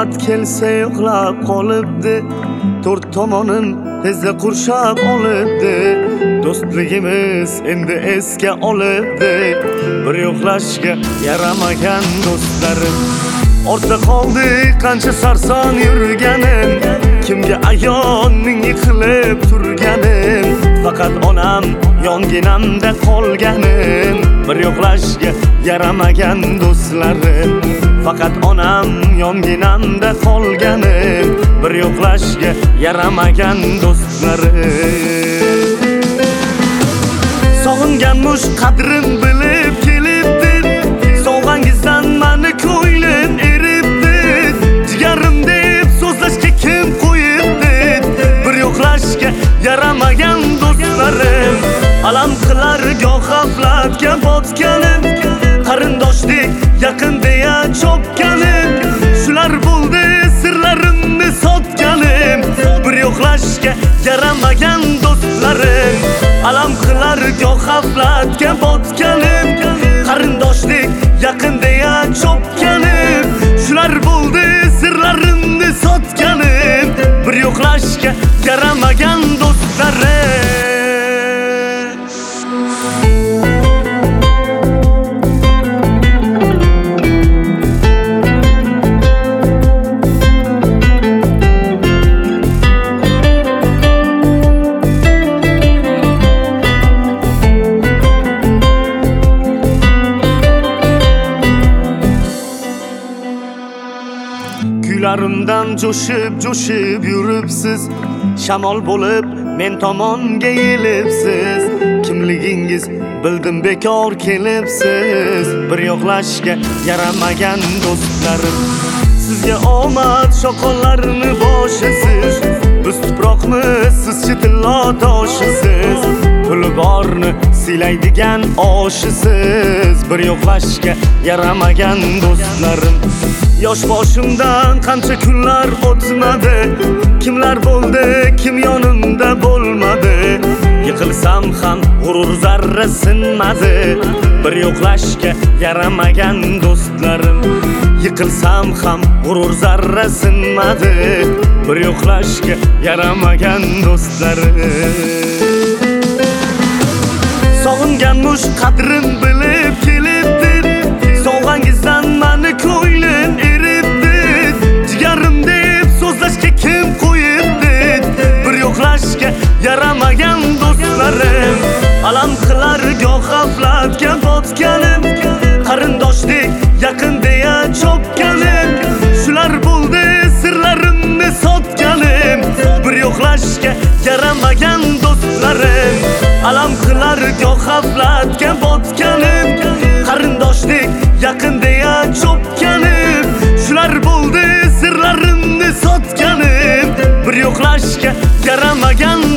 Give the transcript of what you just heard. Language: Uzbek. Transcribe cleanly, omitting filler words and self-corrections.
omat kelsa yo'qlab qolibdi, to'rt tomonim tezda qurshab olibdi. Do'stligimiz endi esga olibdi, bir yo'qlashga yaramagan do'stlarim. Ortda qoldi qancha sarson yurganim, kimga ayon ming yiqilib turganim. Faqat onam yonginamda qolganim, bir yo'qlashga yaramagan do'stlarim. Faqat onam yonginamda qolganim, bir yo'qlashga yaramagan do'stlarim. Sog'inganmush qadrim bilib kelibdi, sovg'angizdan mani ko'nglim eribdi. Jigarim deb so'zlashga kim qo'yibdi, bir yo'qlashga yaramagan do'stlarim. Alam qilar goh g'aflatga botganim, qarindoshdek yaqin deya chopganim. Shular bo'ldi sirlarimni sotganim, bir yo'qlashga yaramagan do'stlarim. Alam qilar goh g'aflatga botganim, qarindoshdek yaqin deya chopganim. Shular bo'ldi sirlarimni sotganim, bir yo'qlashga yaramagan do'stlarim. Kuylarimdan jo'shib yuribsiz, shamol bo'lib men tomonga yelibsiz. Kimligingiz bildim bekor kelibsiz, bir yo'qlashga yaramagan do'stlarim. Sizga omad shoqollarini boshisiz, biz tuproqmiz, siz chitillo toshisiz. Puli borni silaydigan oshisiz, bir yo'qlashga yaramagan do'stlarim. Yosh boshimdan qancha kunlar o'tmadi, kimlar bo'ldi, kim yonimda bo'lmadi. Yiqilsam ham g'urur zarra sinmadi, bir yo'qlashga yaramagan do'stlarim. Yiqilsam ham g'urur zarra sinmadi, bir yo'qlashga yaramagan do'stlarim. Sog'inganmush qadrim bilib kelibdi, sovg'angizdan mani ko'nglim eribdi. Jigarim deb so'zlashga kim qo'yibdi, bir yo'qlashga yaramagan do'stlarim. Alam qilar goh g'aflatga botganim, qarindoshdek yaqin deya chopganim. Shular bo'ldi sirlarimni sotganim, bir yo'qlashga yaramagan do'stlarim. Alam qilar goh g'aflatga botganim, qarindoshdek yaqin deya chopganim. Shular bo'ldi sirlarimni sotganim, bir yo'qlashga yaramagan